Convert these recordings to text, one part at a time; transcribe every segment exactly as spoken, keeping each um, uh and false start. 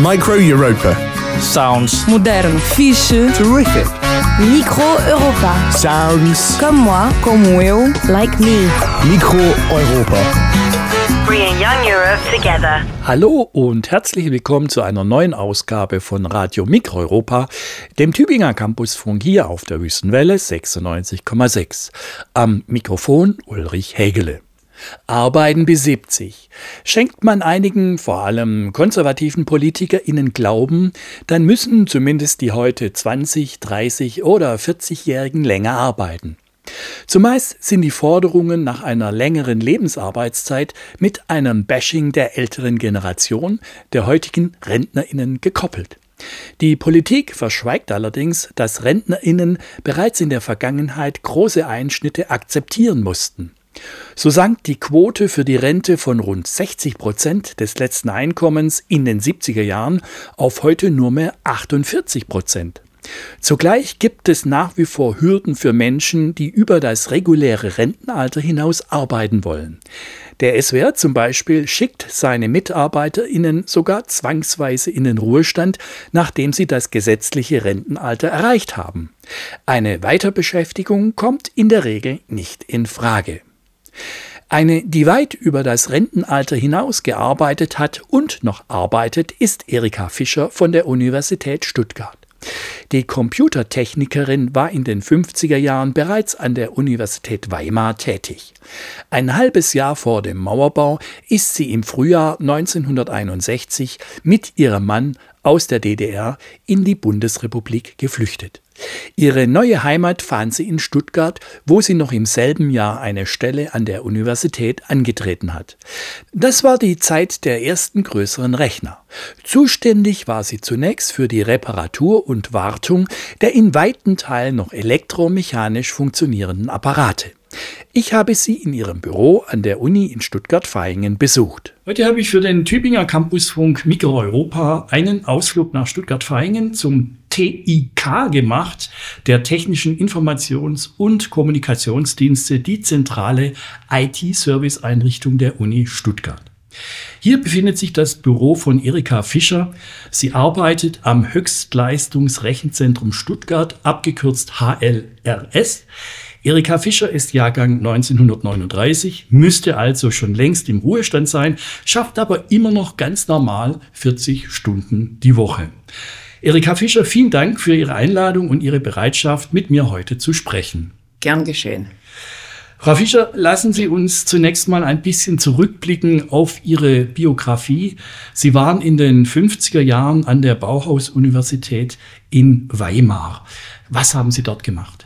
Micro Europa. Sounds Moderno. Fiche. Terrific. Micro Europa. Sounds. Comme moi. como eu. Like me. Micro Europa. Bringing young Europe together. Hallo und herzlich willkommen zu einer neuen Ausgabe von Radio Micro Europa, dem Tübinger Campusfunk hier auf der Wüstenwelle sechsundneunzig Komma sechs. Am Mikrofon Ulrich Hägele. Arbeiten bis siebzig. Schenkt man einigen, vor allem konservativen PolitikerInnen Glauben, dann müssen zumindest die heute zwanzig-, dreißig- oder vierzigjährigen länger arbeiten. Zumeist sind die Forderungen nach einer längeren Lebensarbeitszeit mit einem Bashing der älteren Generation, der heutigen RentnerInnen, gekoppelt. Die Politik verschweigt allerdings, dass RentnerInnen bereits in der Vergangenheit große Einschnitte akzeptieren mussten. So sank die Quote für die Rente von rund sechzig Prozent des letzten Einkommens in den siebziger Jahren auf heute nur mehr achtundvierzig Prozent. Zugleich gibt es nach wie vor Hürden für Menschen, die über das reguläre Rentenalter hinaus arbeiten wollen. Der S W R zum Beispiel schickt seine MitarbeiterInnen sogar zwangsweise in den Ruhestand, nachdem sie das gesetzliche Rentenalter erreicht haben. Eine Weiterbeschäftigung kommt in der Regel nicht in Frage. Eine, die weit über das Rentenalter hinaus gearbeitet hat und noch arbeitet, ist Erika Fischer von der Universität Stuttgart. Die Computertechnikerin war in den fünfziger Jahren bereits an der Universität Weimar tätig. Ein halbes Jahr vor dem Mauerbau ist sie im Frühjahr neunzehnhunderteinundsechzig mit ihrem Mann aus der D D R in die Bundesrepublik geflüchtet. Ihre neue Heimat fand sie in Stuttgart, wo sie noch im selben Jahr eine Stelle an der Universität angetreten hat. Das war die Zeit der ersten größeren Rechner. Zuständig war sie zunächst für die Reparatur und Wartung der in weiten Teilen noch elektromechanisch funktionierenden Apparate. Ich habe sie in ihrem Büro an der Uni in Stuttgart-Vaihingen besucht. Heute habe ich für den Tübinger Campusfunk Micro Europa einen Ausflug nach Stuttgart-Vaihingen zum T I K gemacht, der Technischen Informations- und Kommunikationsdienste, die zentrale I T-Service-Einrichtung der Uni Stuttgart. Hier befindet sich das Büro von Erika Fischer. Sie arbeitet am Höchstleistungsrechenzentrum Stuttgart, abgekürzt H L R S. Erika Fischer ist Jahrgang neunzehnhundertneununddreißig, müsste also schon längst im Ruhestand sein, schafft aber immer noch ganz normal vierzig Stunden die Woche. Erika Fischer, vielen Dank für Ihre Einladung und Ihre Bereitschaft, mit mir heute zu sprechen. Gern geschehen. Frau Fischer, lassen Sie uns zunächst mal ein bisschen zurückblicken auf Ihre Biografie. Sie waren in den fünfziger Jahren an der Bauhaus-Universität in Weimar. Was haben Sie dort gemacht?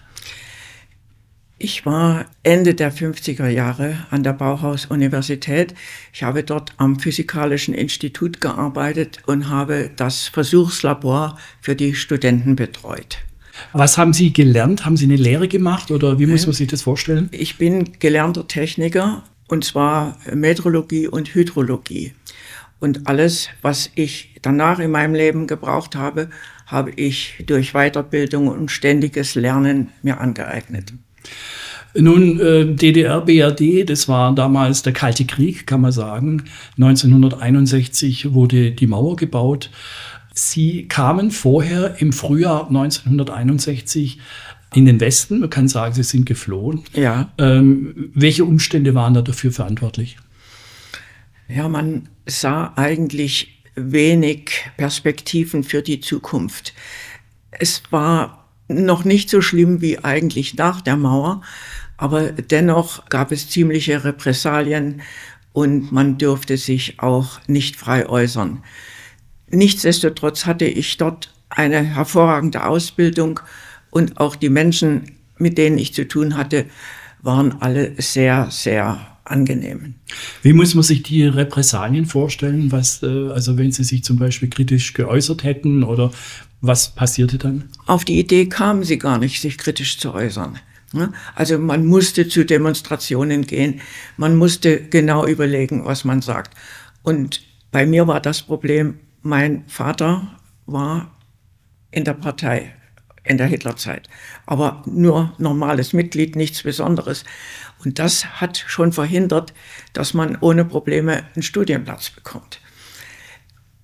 Ich war Ende der fünfziger Jahre an der Bauhaus-Universität. Ich habe dort am Physikalischen Institut gearbeitet und habe das Versuchslabor für die Studenten betreut. Was haben Sie gelernt? Haben Sie eine Lehre gemacht oder wie muss man sich das vorstellen? Ich bin gelernter Techniker, und zwar Metrologie und Hydrologie. Und alles, was ich danach in meinem Leben gebraucht habe, habe ich durch Weiterbildung und ständiges Lernen mir angeeignet. Nun, äh, D D R, B R D, das war damals der Kalte Krieg, kann man sagen. neunzehnhunderteinundsechzig wurde die Mauer gebaut. Sie kamen vorher im Frühjahr neunzehnhunderteinundsechzig in den Westen. Man kann sagen, Sie sind geflohen. Ja. Ähm, welche Umstände waren da dafür verantwortlich? Ja, man sah eigentlich wenig Perspektiven für die Zukunft. Es war noch nicht so schlimm wie eigentlich nach der Mauer, aber dennoch gab es ziemliche Repressalien und man durfte sich auch nicht frei äußern. Nichtsdestotrotz hatte ich dort eine hervorragende Ausbildung und auch die Menschen, mit denen ich zu tun hatte, waren alle sehr, sehr angenehm. Wie muss man sich die Repressalien vorstellen? Was, äh, also wenn Sie sich zum Beispiel kritisch geäußert hätten oder was passierte dann? Auf die Idee kamen sie gar nicht, sich kritisch zu äußern. Also man musste zu Demonstrationen gehen, man musste genau überlegen, was man sagt. Und bei mir war das Problem, mein Vater war in der Partei in der Hitlerzeit, aber nur normales Mitglied, nichts Besonderes. Und das hat schon verhindert, dass man ohne Probleme einen Studienplatz bekommt.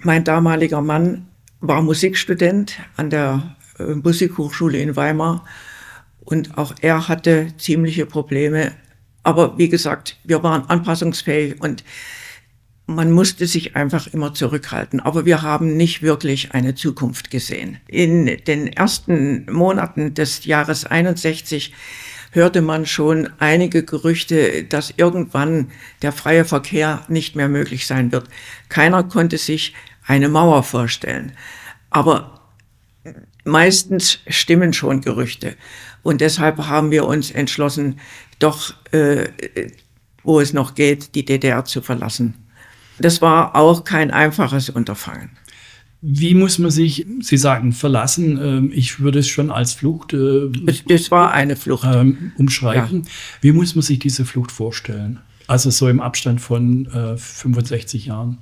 Mein damaliger Mann war Musikstudent an der äh, Musikhochschule in Weimar und auch er hatte ziemliche Probleme. Aber wie gesagt, wir waren anpassungsfähig und man musste sich einfach immer zurückhalten. Aber wir haben nicht wirklich eine Zukunft gesehen. In den ersten Monaten des Jahres einundsechzig hörte man schon einige Gerüchte, dass irgendwann der freie Verkehr nicht mehr möglich sein wird. Keiner konnte sich eine Mauer vorstellen. Aber meistens stimmen schon Gerüchte. Und deshalb haben wir uns entschlossen, doch, äh, wo es noch geht, die D D R zu verlassen. Das war auch kein einfaches Unterfangen. Wie muss man sich, Sie sagen, verlassen? Ich würde es schon als Flucht äh, Das war eine Flucht. Ähm, umschreiben. Ja. Wie muss man sich diese Flucht vorstellen? Also so im Abstand von äh, fünfundsechzig Jahren.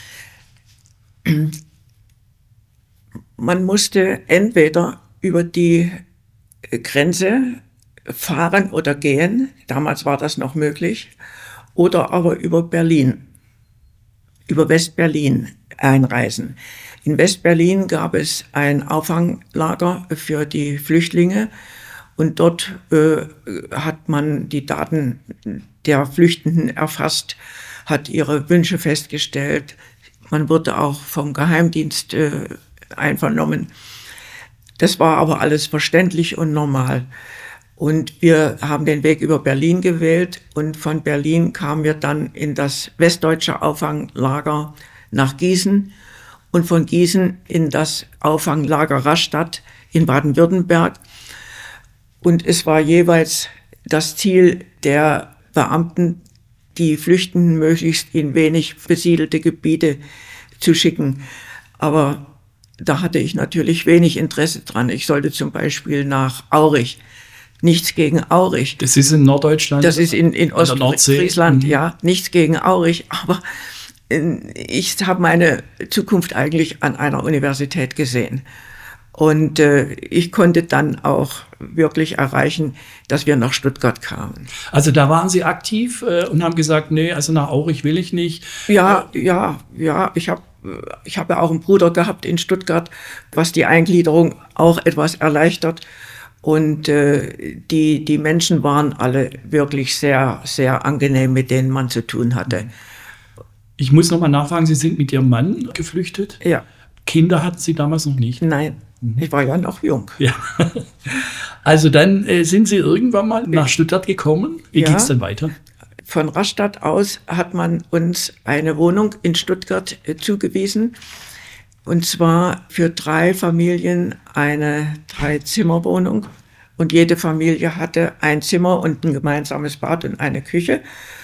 Man musste entweder über die Grenze fahren oder gehen, damals war das noch möglich, oder aber über Berlin, über West-Berlin einreisen. In West-Berlin gab es ein Auffanglager für die Flüchtlinge und dort äh, hat man die Daten der Flüchtenden erfasst, hat ihre Wünsche festgestellt. Man wurde auch vom Geheimdienst äh, einvernommen. Das war aber alles verständlich und normal. Und wir haben den Weg über Berlin gewählt und von Berlin kamen wir dann in das westdeutsche Auffanglager nach Gießen und von Gießen in das Auffanglager Rastatt in Baden-Württemberg. Und es war jeweils das Ziel der Beamten, die Flüchtenden möglichst in wenig besiedelte Gebiete zu schicken. Aber da hatte ich natürlich wenig Interesse dran. Ich sollte zum Beispiel nach Aurich. Nichts gegen Aurich. Das ist in Norddeutschland? Das ist in, in Ostfriesland, mhm. ja. Nichts gegen Aurich. Aber ich habe meine Zukunft eigentlich an einer Universität gesehen. Und äh, ich konnte dann auch wirklich erreichen, dass wir nach Stuttgart kamen. Also da waren Sie aktiv äh, und haben gesagt, nee, also nach Aurich will ich nicht. Ja, ja, ja. Ich habe ich hab ja auch einen Bruder gehabt in Stuttgart, was die Eingliederung auch etwas erleichtert. Und äh, die, die Menschen waren alle wirklich sehr, sehr angenehm, mit denen man zu tun hatte. Ich muss noch mal nachfragen, Sie sind mit Ihrem Mann geflüchtet? Ja. Kinder hatten Sie damals noch nicht? Nein, mhm. Ich war ja noch jung. Ja. Also dann äh, sind Sie irgendwann mal nach Stuttgart gekommen. Wie ja. ging es dann weiter? Von Rastatt aus hat man uns eine Wohnung in Stuttgart äh, zugewiesen. Und zwar für drei Familien eine Drei-Zimmer-Wohnung. Und jede Familie hatte ein Zimmer und ein gemeinsames Bad und eine Küche.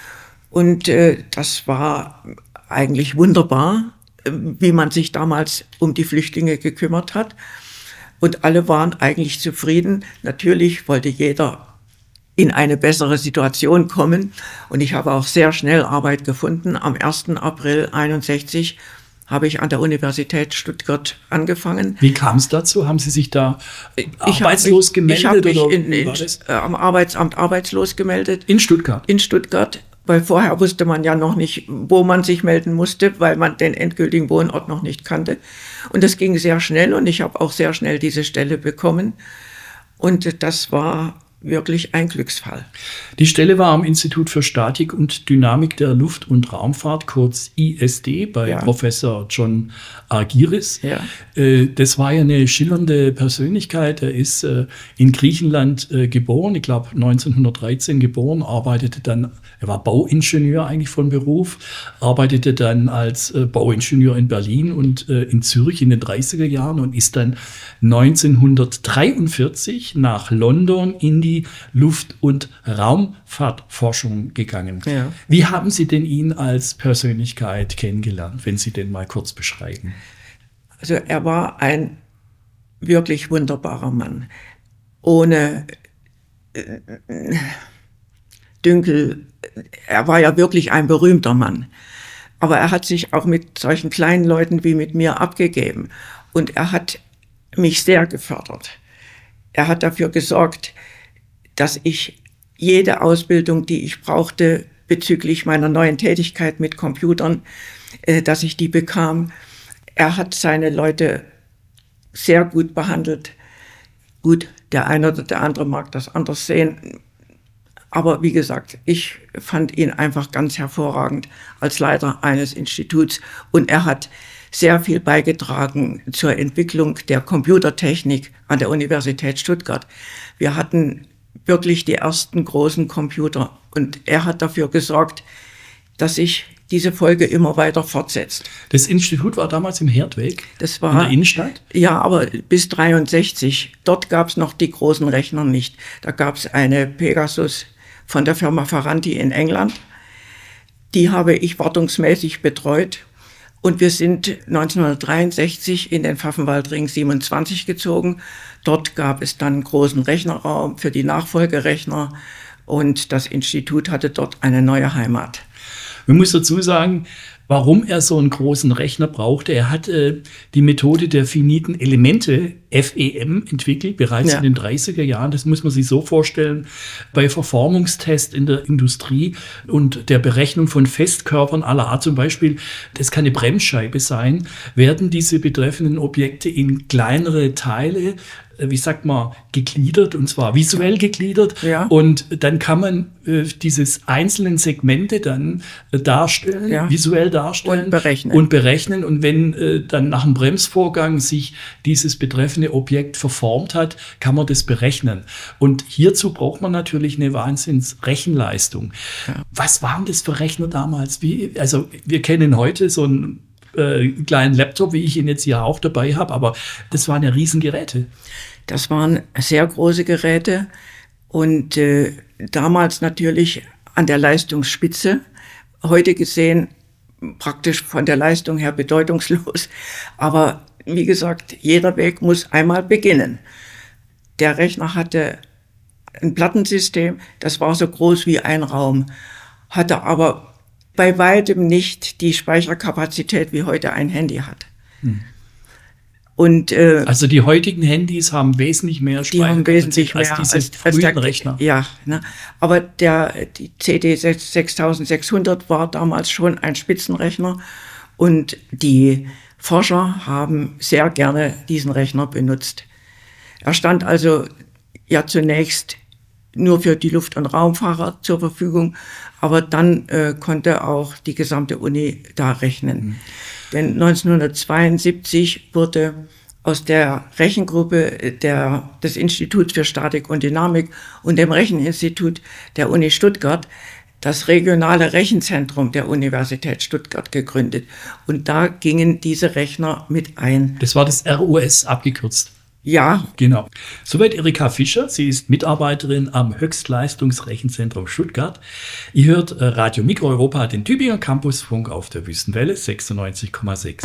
Und äh, das war eigentlich wunderbar, äh, wie man sich damals um die Flüchtlinge gekümmert hat. Und alle waren eigentlich zufrieden. Natürlich wollte jeder in eine bessere Situation kommen. Und ich habe auch sehr schnell Arbeit gefunden. Am ersten April einundsechzig habe ich an der Universität Stuttgart angefangen. Wie kam es dazu? Haben Sie sich da ich arbeitslos hab mich, gemeldet? Ich habe mich oder in, in, äh, am Arbeitsamt arbeitslos gemeldet. In Stuttgart? In Stuttgart, weil vorher wusste man ja noch nicht, wo man sich melden musste, weil man den endgültigen Wohnort noch nicht kannte. Und das ging sehr schnell und ich habe auch sehr schnell diese Stelle bekommen. Und das war wirklich ein Glücksfall. Die Stelle war am Institut für Statik und Dynamik der Luft- und Raumfahrt, kurz I S D, bei ja. Professor John Argyris. Ja. Das war ja eine schillernde Persönlichkeit. Er ist in Griechenland geboren, ich glaube neunzehnhundertdreizehn geboren, arbeitete dann, er war Bauingenieur eigentlich von Beruf, arbeitete dann als Bauingenieur in Berlin und in Zürich in den dreißiger Jahren und ist dann neunzehnhundertdreiundvierzig nach London in die Luft- und Raumfahrtforschung gegangen. Ja. Wie haben Sie denn ihn als Persönlichkeit kennengelernt, wenn Sie den mal kurz beschreiben? Also er war ein wirklich wunderbarer Mann, ohne äh, Dünkel. Er war ja wirklich ein berühmter Mann, aber er hat sich auch mit solchen kleinen Leuten wie mit mir abgegeben und er hat mich sehr gefördert. Er hat dafür gesorgt, dass ich jede Ausbildung, die ich brauchte bezüglich meiner neuen Tätigkeit mit Computern, äh, dass ich die bekam. er hat seine Leute sehr gut behandelt. Gut, der eine oder der andere mag das anders sehen. Aber wie gesagt, ich fand ihn einfach ganz hervorragend als Leiter eines Instituts. Und er hat sehr viel beigetragen zur Entwicklung der Computertechnik an der Universität Stuttgart. Wir hatten wirklich die ersten großen Computer. Und er hat dafür gesorgt, dass sich diese Folge immer weiter fortsetzt. Das Institut war damals im Herdweg, das war, in der Innenstadt? Ja, aber bis dreiundsechzig. Dort gab es noch die großen Rechner nicht. Da gab es eine Pegasus von der Firma Ferranti in England. Die habe ich wartungsmäßig betreut. Und wir sind neunzehnhundertdreiundsechzig in den Pfaffenwaldring siebenundzwanzig gezogen. Dort gab es dann einen großen Rechnerraum für die Nachfolgerechner. Und das Institut hatte dort eine neue Heimat. Man muss dazu sagen, warum er so einen großen Rechner brauchte. Er hat äh, die Methode der finiten Elemente, F E M, entwickelt, bereits ja. in den dreißiger Jahren. Das muss man sich so vorstellen, bei Verformungstests in der Industrie und der Berechnung von Festkörpern aller Art, zum Beispiel, das kann eine Bremsscheibe sein, werden diese betreffenden Objekte in kleinere Teile, wie sagt man, gegliedert, und zwar visuell gegliedert. Ja. Und dann kann man äh, dieses einzelnen Segmente dann äh, darstellen, ja. visuell darstellen. Und berechnen. Und berechnen. Und wenn äh, dann nach dem Bremsvorgang sich dieses betreffende Objekt verformt hat, kann man das berechnen. Und hierzu braucht man natürlich eine Wahnsinns-Rechenleistung. Ja. Was waren das für Rechner damals? Wie, also wir kennen heute so einen äh, kleinen Laptop, wie ich ihn jetzt hier auch dabei habe, aber das waren ja Riesengeräte. Das waren sehr große Geräte und äh, damals natürlich an der Leistungsspitze. Heute gesehen praktisch von der Leistung her bedeutungslos. Aber wie gesagt, jeder Weg muss einmal beginnen. Der Rechner hatte ein Plattensystem, das war so groß wie ein Raum, hatte aber bei weitem nicht die Speicherkapazität, wie heute ein Handy hat. Hm. Und, äh, also die heutigen Handys haben wesentlich mehr Speicherkapazität als diese als, als frühen der, Rechner. Ja, ne? Aber der, die C D sechstausendsechshundert war damals schon ein Spitzenrechner und die Forscher haben sehr gerne diesen Rechner benutzt. Er stand also ja zunächst nur für die Luft- und Raumfahrer zur Verfügung, aber dann äh, konnte auch die gesamte Uni da rechnen. Mhm. Denn neunzehnhundertzweiundsiebzig wurde aus der Rechengruppe der, des Instituts für Statik und Dynamik und dem Recheninstitut der Uni Stuttgart das regionale Rechenzentrum der Universität Stuttgart gegründet. Und da gingen diese Rechner mit ein. Das war das R U S abgekürzt. Ja. Genau. Soweit Erika Fischer. Sie ist Mitarbeiterin am Höchstleistungsrechenzentrum Stuttgart. Ihr hört Radio Mikroeuropa, den Tübinger Campusfunk auf der Wüstenwelle sechsundneunzig Komma sechs.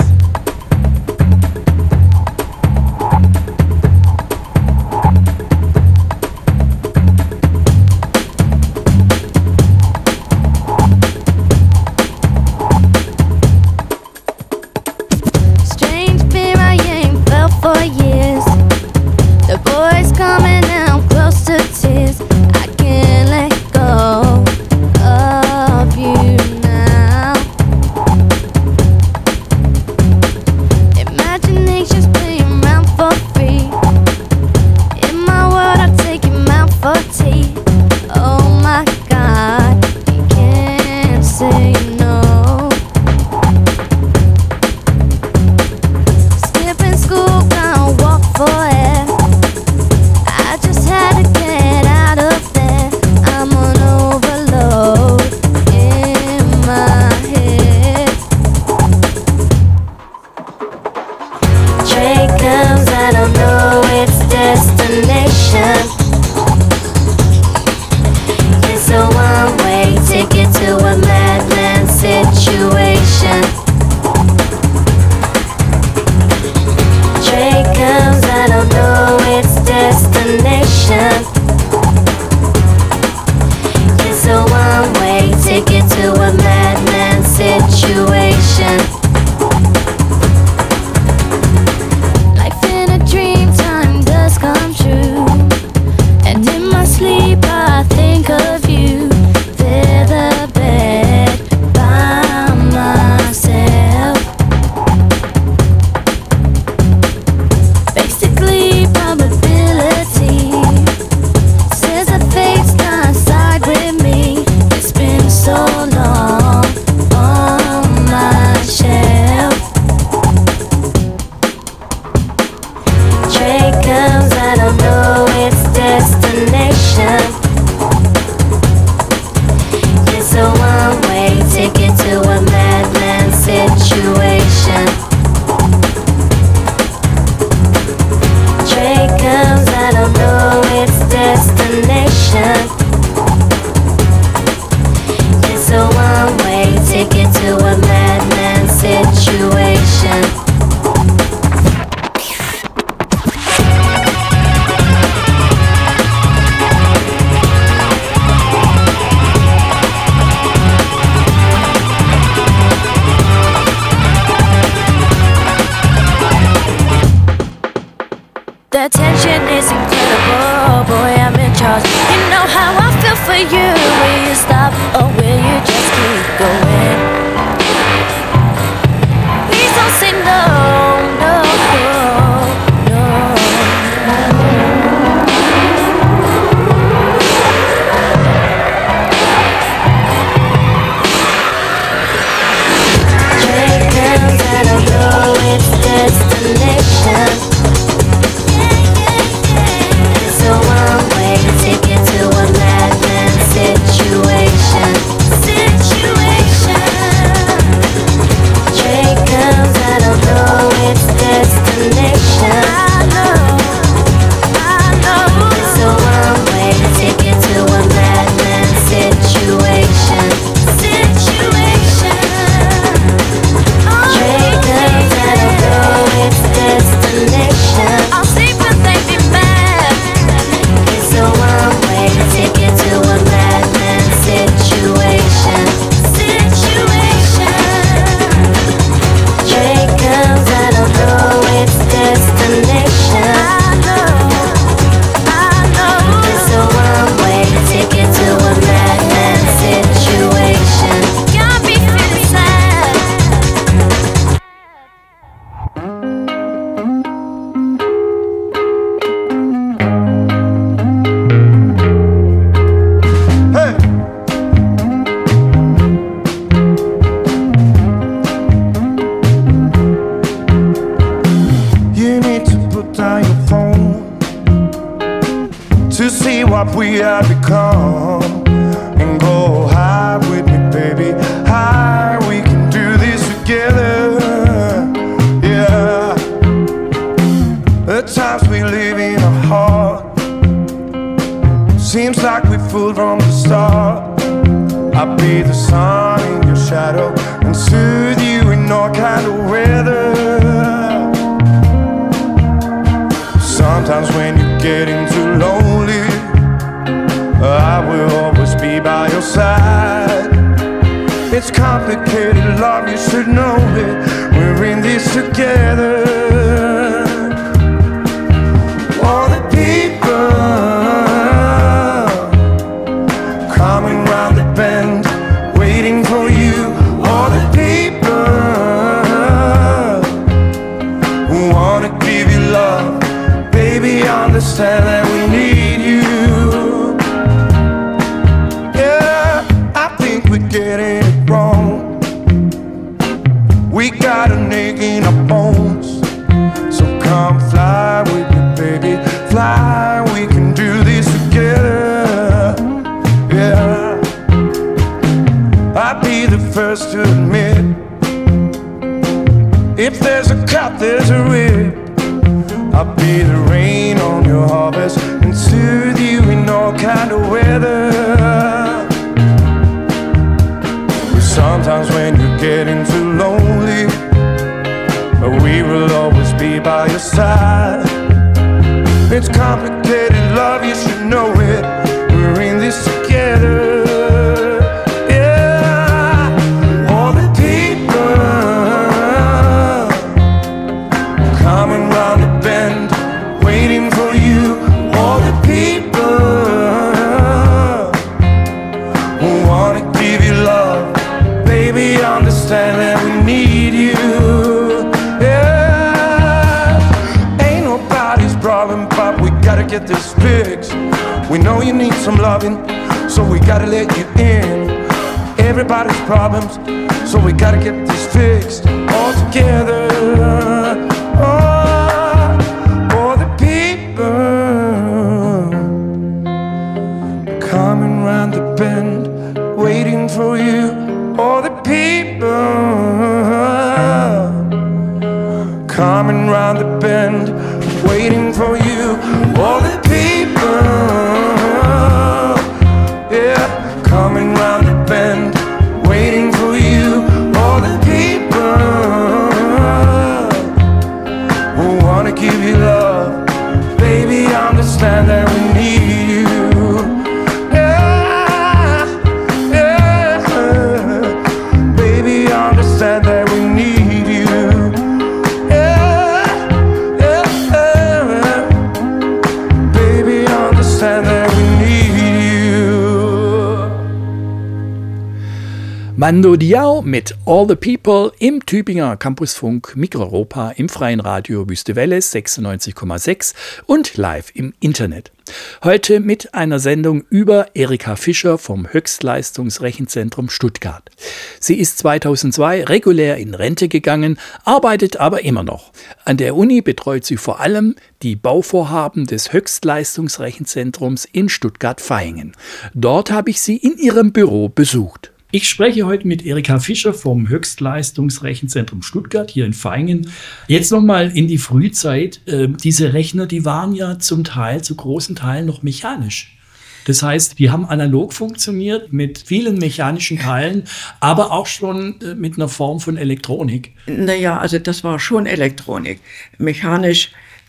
The tension is incredible, boy, I'm in charge. You know how I feel for you. Will you stop or will you just keep going? Please don't say no, no, no, Dragons, I don't know its destination. So one way to take it to a madman situation. Situation. Train comes, I don't know its destination. I know, I know. So one way to take it to a madman situation. Situation. Train comes, I don't know its destination. I'll sleep when they be mad. So one way to take it to a madman situation. Situation. Train comes, I don't know its destination. I know, I know. So one way to take it to a madman situation. Got me feeling sad. You need to put down your phone to see what we have become and go high with me, baby. High, we can do this together. Yeah, the times we live in are hard. Seems like we fooled from the start. I'll be the sun in your shadow and soothe you in all kind of weather. Sometimes when you're getting too lonely, I will always be by your side. It's complicated love, you should know it. We're in this together. All the people coming round the bend, waiting for you. All the people who wanna give you love. Baby, understand that we need you. Yeah, I think we're getting it wrong. We got an ache in our bones. So come fly with me, baby. Fly, we can do this together. Yeah, I'll be the first to admit, if there's a cut, there's a rip. I'll be the rain on your harvest and soothe you in all kind of weather. Sometimes when you're getting too lonely, we will always be by your side. It's complicated love, you should know it. We're in this together. Yeah, all the people coming round the bend, waiting for you. All the people who wanna give you love. Baby, understand that we need you. Yeah, ain't nobody's problem, but we gotta get this fixed. We know you need some loving, so we gotta let you in. Everybody's problems, so we gotta get this fixed all together. Oh, all the people coming round the bend, waiting for you. All the people coming round the bend, waiting for you. All the people, yeah, coming round the bend, waiting for you. All the people who wanna give you love. Baby, understand that we need you. Yeah, yeah, baby, understand that we need you. Yeah, yeah, yeah. Mando Diao mit All the People im Tübinger Campusfunk Mikroeuropa im freien Radio Wüste Welle sechsundneunzig Komma sechs und live im Internet. Heute mit einer Sendung über Erika Fischer vom Höchstleistungsrechenzentrum Stuttgart. Sie ist zweitausendzwei regulär in Rente gegangen, arbeitet aber immer noch. An der Uni betreut sie vor allem die Bauvorhaben des Höchstleistungsrechenzentrums in Stuttgart-Vaihingen. Dort habe ich sie in ihrem Büro besucht. Ich spreche heute mit Erika Fischer vom Höchstleistungsrechenzentrum Stuttgart hier in Vaihingen. Jetzt nochmal in die Frühzeit. Äh, diese Rechner, die waren ja zum Teil, zu großen Teilen noch mechanisch. Das heißt, die haben analog funktioniert mit vielen mechanischen Teilen, aber auch schon äh, mit einer Form von Elektronik. Naja, also das war schon Elektronik. Mechanisch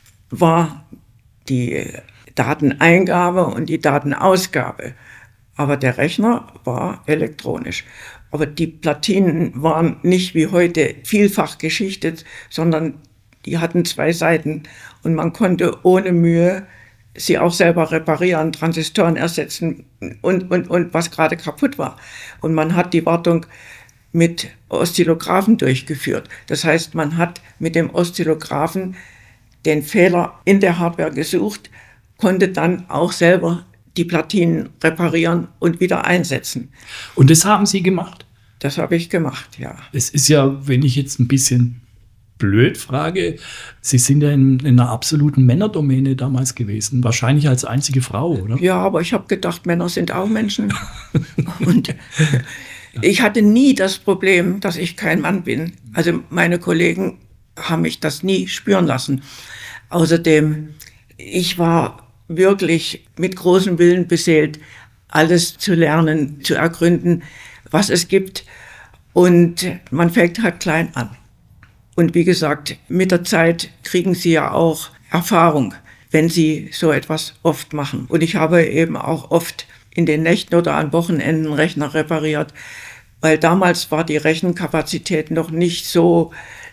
war die Dateneingabe und die Datenausgabe. Aber der Rechner war elektronisch. Aber die Platinen waren nicht wie heute vielfach geschichtet, sondern die hatten zwei Seiten. Und man konnte ohne Mühe sie auch selber reparieren, Transistoren ersetzen und, und, und was gerade kaputt war. Und man hat die Wartung mit Oszillographen durchgeführt. Das heißt, man hat mit dem Oszillographen den Fehler in der Hardware gesucht, konnte dann auch selber die Platinen reparieren und wieder einsetzen. Und das haben Sie gemacht? Das habe ich gemacht, ja. Es ist ja, wenn ich jetzt ein bisschen blöd frage, Sie sind ja in, in einer absoluten Männerdomäne damals gewesen. Wahrscheinlich als einzige Frau, oder? Ja, aber ich habe gedacht, Männer sind auch Menschen. Und ich hatte nie das Problem, dass ich kein Mann bin. Also meine Kollegen haben mich das nie spüren lassen. Außerdem, ich war wirklich mit großem Willen beseelt, alles zu lernen, zu ergründen, was es gibt. Und man fängt halt klein an. Und wie gesagt, mit der Zeit kriegen Sie ja auch Erfahrung, wenn Sie so etwas oft machen. Und ich habe eben auch oft in den Nächten oder an Wochenenden Rechner repariert, weil damals war die Rechenkapazität noch nicht so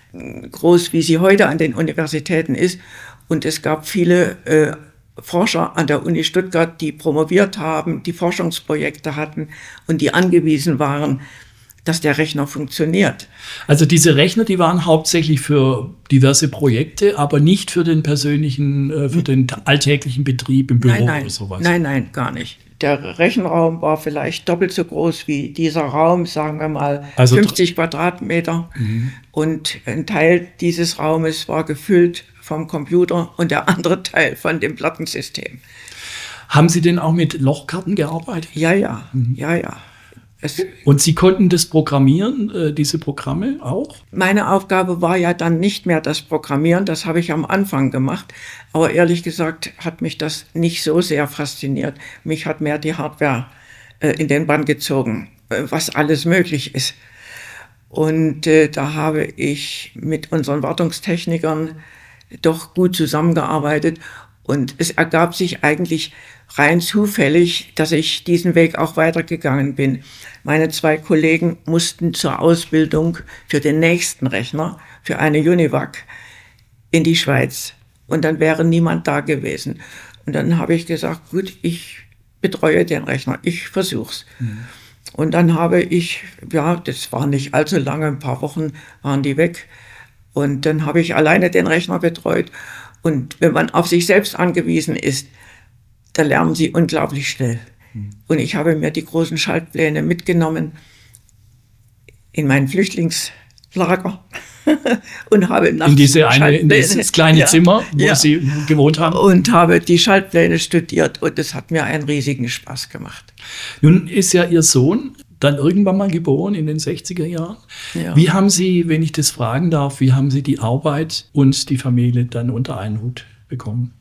groß, wie sie heute an den Universitäten ist. Und es gab viele äh, Forscher an der Uni Stuttgart, die promoviert haben, die Forschungsprojekte hatten und die angewiesen waren, dass der Rechner funktioniert. Also diese Rechner, die waren hauptsächlich für diverse Projekte, aber nicht für den persönlichen, äh, für den alltäglichen Betrieb im Büro nein, nein, oder sowas? Nein, nein, gar nicht. Der Rechenraum war vielleicht doppelt so groß wie dieser Raum, sagen wir mal also fünfzig Quadratmeter. Mhm. Und ein Teil dieses Raumes war gefüllt vom Computer und der andere Teil von dem Plattensystem. Haben Sie denn auch mit Lochkarten gearbeitet? Ja, ja, mhm. ja, ja. Es und Sie konnten das programmieren, äh, diese Programme auch? Meine Aufgabe war ja dann nicht mehr das Programmieren, das habe ich am Anfang gemacht. Aber ehrlich gesagt hat mich das nicht so sehr fasziniert. Mich hat mehr die Hardware äh, in den Bann gezogen, äh, was alles möglich ist. Und äh, da habe ich mit unseren Wartungstechnikern doch gut zusammengearbeitet. Und es ergab sich eigentlich rein zufällig, dass ich diesen Weg auch weitergegangen bin. Meine zwei Kollegen mussten zur Ausbildung für den nächsten Rechner, für eine Univac, in die Schweiz. Und dann wäre niemand da gewesen. Und dann habe ich gesagt, gut, ich betreue den Rechner, ich versuch's. Mhm. Und dann habe ich, ja, das war nicht allzu lange, ein paar Wochen waren die weg. Und dann habe ich alleine den Rechner betreut. Und wenn man auf sich selbst angewiesen ist, da lernen sie unglaublich schnell. Mhm. Und ich habe mir die großen Schaltpläne mitgenommen in mein Flüchtlingslager und habe nachts in diese eine, in dieses kleine ja, Zimmer, wo ja. Sie gewohnt haben. Und habe die Schaltpläne studiert und es hat mir einen riesigen Spaß gemacht. Nun ist ja Ihr Sohn dann irgendwann mal geboren in den sechziger Jahren. Ja. Wie haben Sie, wenn ich das fragen darf, wie haben Sie die Arbeit und die Familie dann unter einen Hut bekommen?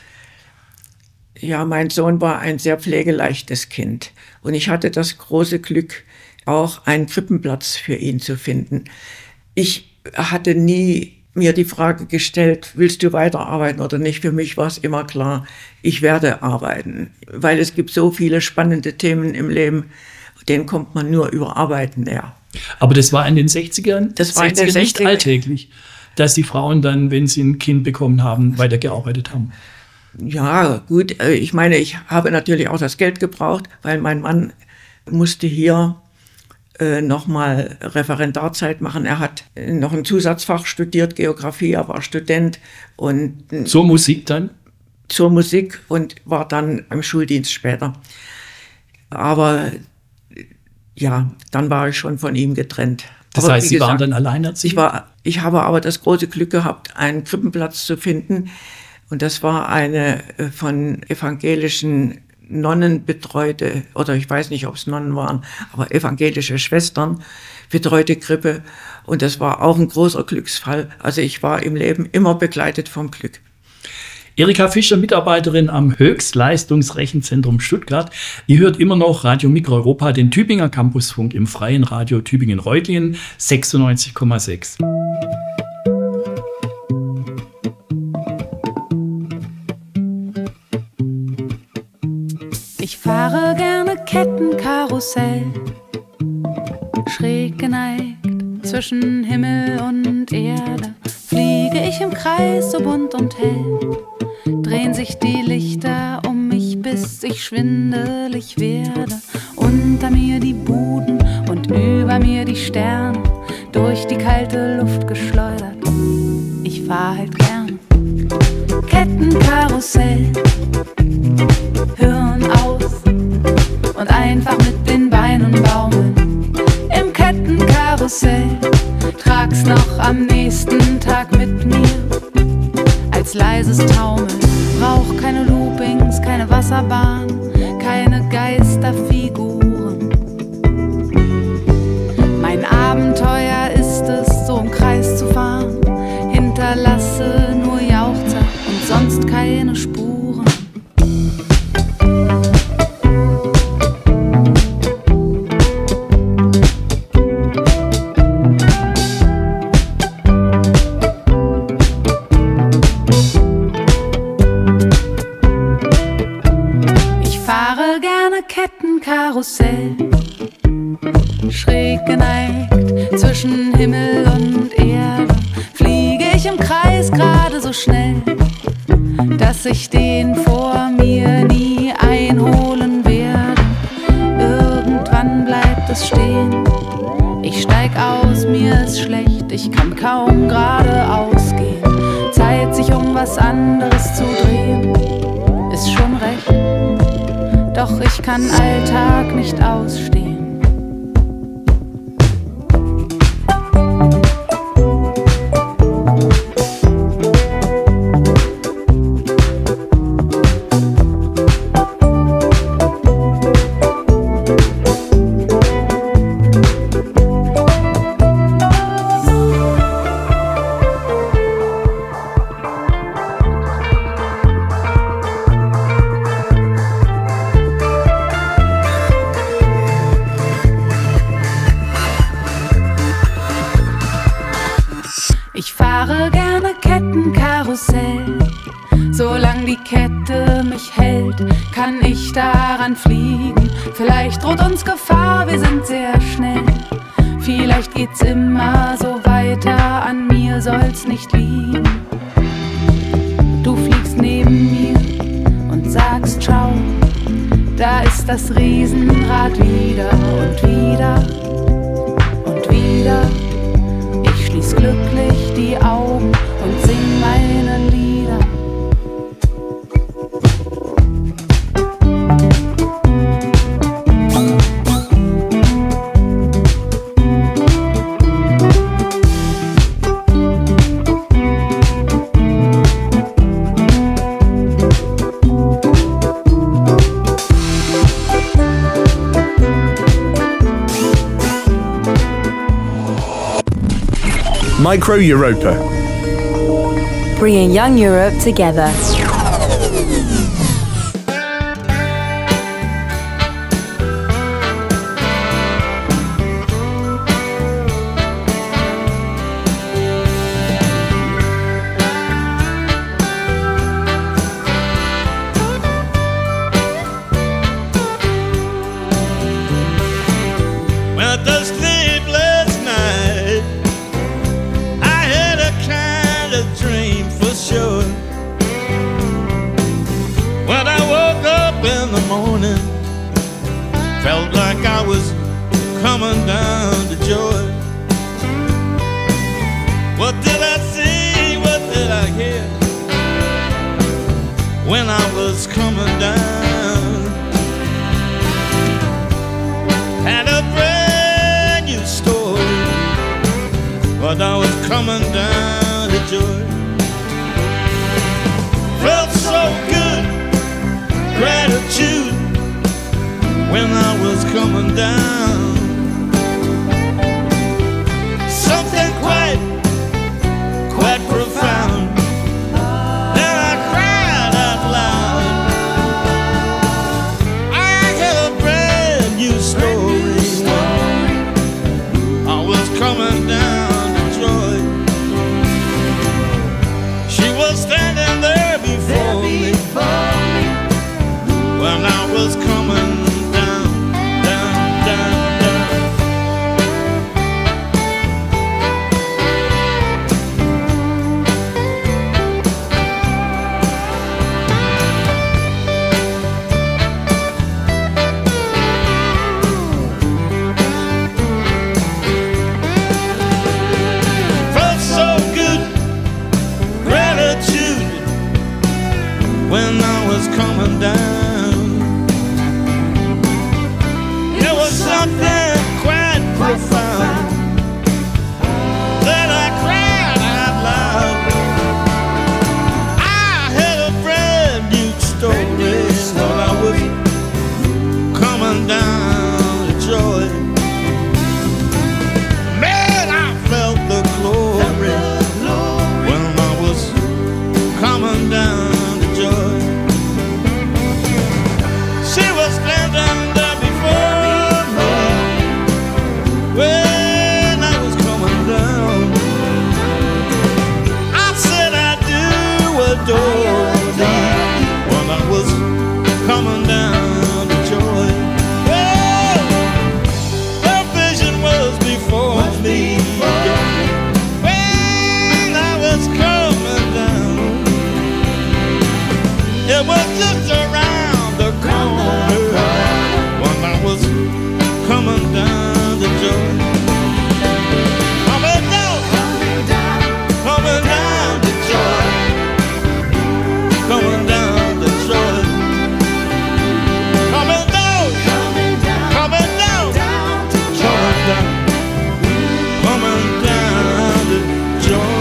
Ja, mein Sohn war ein sehr pflegeleichtes Kind und ich hatte das große Glück, auch einen Krippenplatz für ihn zu finden. Ich hatte nie mir die Frage gestellt, willst du weiterarbeiten oder nicht? Für mich war es immer klar, ich werde arbeiten, weil es gibt so viele spannende Themen im Leben, denen kommt man nur über Arbeiten näher. Aber das war in den sechzigern? Das war in den nicht alltäglich, dass die Frauen dann, wenn sie ein Kind bekommen haben, weitergearbeitet haben. Ja, gut, ich meine, ich habe natürlich auch das Geld gebraucht, weil mein Mann musste hier äh, nochmal Referendarzeit machen. Er hat äh, noch ein Zusatzfach studiert, Geografie, er war Student. Und äh, zur Musik dann? Zur Musik und war dann im Schuldienst später. Aber ja, dann war ich schon von ihm getrennt. Das aber heißt, Sie gesagt, waren dann alleinerziehend? Ich, war, ich habe aber das große Glück gehabt, einen Krippenplatz zu finden. Und das war eine von evangelischen Nonnen betreute, oder ich weiß nicht, ob es Nonnen waren, aber evangelische Schwestern betreute Krippe. Und das war auch ein großer Glücksfall. Also ich war im Leben immer begleitet vom Glück. Erika Fischer, Mitarbeiterin am Höchstleistungsrechenzentrum Stuttgart. Ihr hört immer noch Radio Mikro-Europa, den Tübinger Campusfunk im freien Radio Tübingen-Reutlingen, sechsundneunzig Komma sechs. Ich fahre gerne Kettenkarussell, schräg geneigt zwischen Himmel und Erde. Fliege ich im Kreis so bunt und hell, drehen sich die Lichter um mich, bis ich schwindelig werde. Unter mir die Buden und über mir die Sterne, durch die kalte Luft geschleudert. Ich fahr halt gern Kettenkarussell, Hirn aus und einfach mit den Beinen baumeln. Im Kettenkarussell trag's noch am nächsten Tag mit mir als leises Taumeln. Brauch keine Loopings, keine Wasserbahn, keine Geisterfiguren. Mein Abenteuer ist es, so im Kreis zu fahren, hinterlasse nur Jauchzer und sonst keine Spuren. Kettenkarussell, schräg geneigt zwischen Himmel und Erde, fliege ich im Kreis gerade so schnell, dass ich den vor mir nie einholen werde. Irgendwann bleibt es stehen, ich steig aus, mir ist schlecht, ich kann kaum geradeaus gehen. Zeit, sich um was anderes zu drehen, ist schon recht. Doch ich kann Alltag nicht ausstehen. Solange die Kette mich hält, kann ich daran fliegen. Vielleicht droht uns Gefahr, wir sind sehr schnell. Vielleicht geht's immer so weiter, an mir soll's nicht liegen. Du fliegst neben mir und sagst ciao. Da ist das Riesenrad wieder und wieder und wieder. Ich schließ glücklich die Augen und sing meine Lieder. Micro Europa. Bringing young Europe together. What did I see? What did I hear? When I was coming down, had a brand new story, but I was coming down to joy. Felt so good, gratitude, when I was coming down. Something quite, quite profound. Then I cried out loud. I had a brand new story. I was coming down to joy. She was standing there before me when I was coming down, down, down, down. Felt so good, gratitude, when I was coming down. There was something quite profound that I cried out loud. I had a brand new story when I was coming down to joy. Man, I felt the glory when I was coming down to joy. She was standing there before me when I was coming down. I said I do adore thee when I was coming down to joy. Oh, the vision was before me when I was coming down. It was just around the corner when I was coming down to joy. Coming down, coming down to joy. Coming down to joy. Coming down, coming down, coming down, coming down to joy.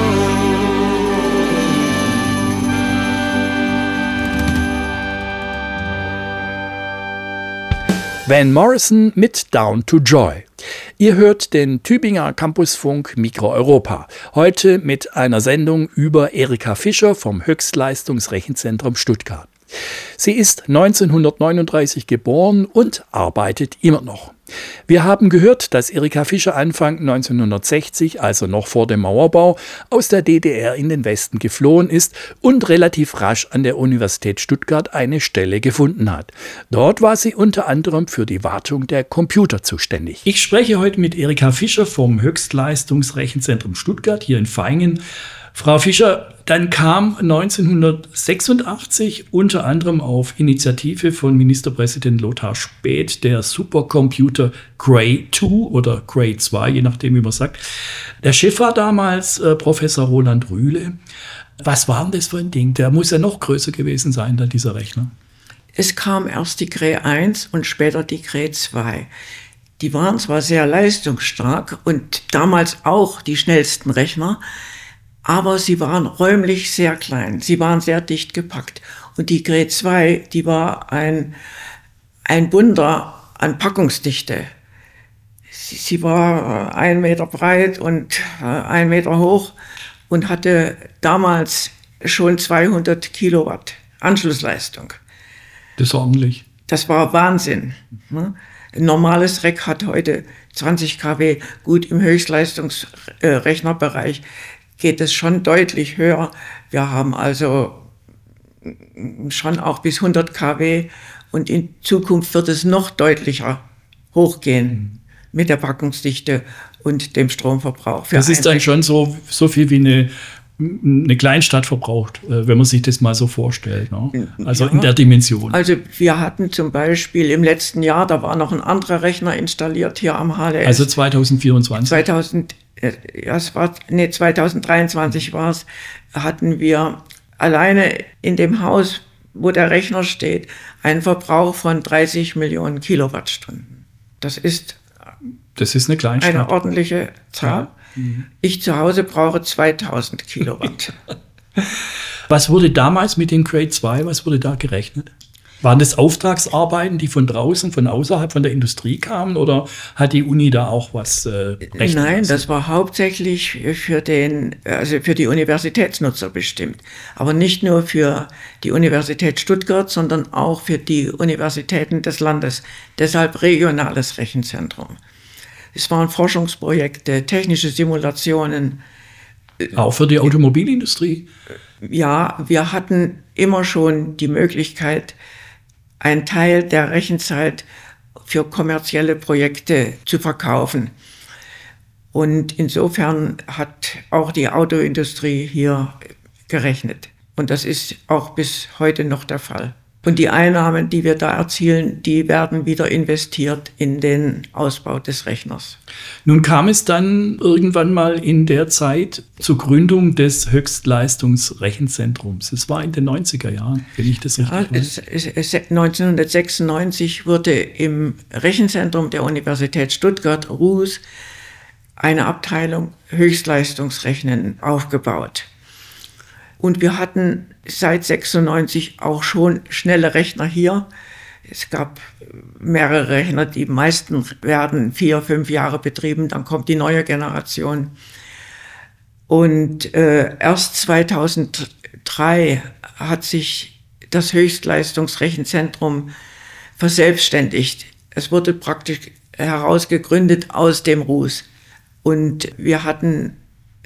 Van Morrison mit Down to Joy. Ihr hört den Tübinger Campusfunk Mikro Europa. Heute mit einer Sendung über Erika Fischer vom Höchstleistungsrechenzentrum Stuttgart. Sie ist neunzehnhundertneununddreißig geboren und arbeitet immer noch. Wir haben gehört, dass Erika Fischer Anfang neunzehnhundertsechzig, also noch vor dem Mauerbau, aus der D D R in den Westen geflohen ist und relativ rasch an der Universität Stuttgart eine Stelle gefunden hat. Dort war sie unter anderem für die Wartung der Computer zuständig. Ich spreche heute mit Erika Fischer vom Höchstleistungsrechenzentrum Stuttgart hier in Vaihingen. Frau Fischer, dann kam neunzehnhundertsechsundachtzig unter anderem auf Initiative von Ministerpräsident Lothar Späth der Supercomputer Cray zwei oder Cray zwei, je nachdem wie man sagt. Der Chef war damals äh, Professor Roland Rühle. Was war denn das für ein Ding? Der muss ja noch größer gewesen sein, dann dieser Rechner. Es kam erst die Cray eins und später die Cray zwei. Die waren zwar sehr leistungsstark und damals auch die schnellsten Rechner, aber sie waren räumlich sehr klein. Sie waren sehr dicht gepackt. Und die Cray zwei, die war ein, ein Wunder an Packungsdichte. Sie, sie war ein Meter breit und ein Meter hoch und hatte damals schon zweihundert Kilowatt Anschlussleistung. Das ist ordentlich. Das war Wahnsinn. Ein normales Rack hat heute zwanzig Kilowatt. Gut, im Höchstleistungsrechnerbereich geht es schon deutlich höher. Wir haben also schon auch bis hundert Kilowatt und in Zukunft wird es noch deutlicher hochgehen mit der Packungsdichte und dem Stromverbrauch. Das ist dann schon so, so viel wie eine, eine Kleinstadt verbraucht, wenn man sich das mal so vorstellt. Ne? Also ja, in der Dimension. Also wir hatten zum Beispiel im letzten Jahr, da war noch ein anderer Rechner installiert hier am H D S. Also zwanzig vierundzwanzig. zwanzig ja, es war, nee, zweitausenddreiundzwanzig war es, hatten wir alleine in dem Haus, wo der Rechner steht, einen Verbrauch von dreißig Millionen Kilowattstunden. Das ist, das ist eine Kleinstadt. Eine ordentliche Zahl. Ja. Mhm. Ich zu Hause brauche zweitausend Kilowatt. Was wurde damals mit dem Cray zwei, was wurde da gerechnet? Waren das Auftragsarbeiten, die von draußen, von außerhalb, von der Industrie kamen, oder hat die Uni da auch was äh, rechnen Nein, lassen? Das war hauptsächlich für den, also für die Universitätsnutzer bestimmt. Aber nicht nur für die Universität Stuttgart, sondern auch für die Universitäten des Landes. Deshalb regionales Rechenzentrum. Es waren Forschungsprojekte, technische Simulationen. Auch für die Automobilindustrie? Ja, wir hatten immer schon die Möglichkeit, einen Teil der Rechenzeit für kommerzielle Projekte zu verkaufen. Und insofern hat auch die Autoindustrie hier gerechnet. Und das ist auch bis heute noch der Fall. Und die Einnahmen, die wir da erzielen, die werden wieder investiert in den Ausbau des Rechners. Nun kam es dann irgendwann mal in der Zeit zur Gründung des Höchstleistungsrechenzentrums. Es war in den neunziger Jahren, wenn ich das richtig weiß. Ja, es, es, neunzehnhundertsechsundneunzig wurde im Rechenzentrum der Universität Stuttgart, R U S, eine Abteilung Höchstleistungsrechnen aufgebaut. Und wir hatten seit sechsundneunzig auch schon schnelle Rechner hier. Es gab mehrere Rechner, die meisten werden vier, fünf Jahre betrieben, dann kommt die neue Generation. Und äh, erst zweitausenddrei hat sich das Höchstleistungsrechenzentrum verselbstständigt. Es wurde praktisch herausgegründet aus dem R U S. Und wir hatten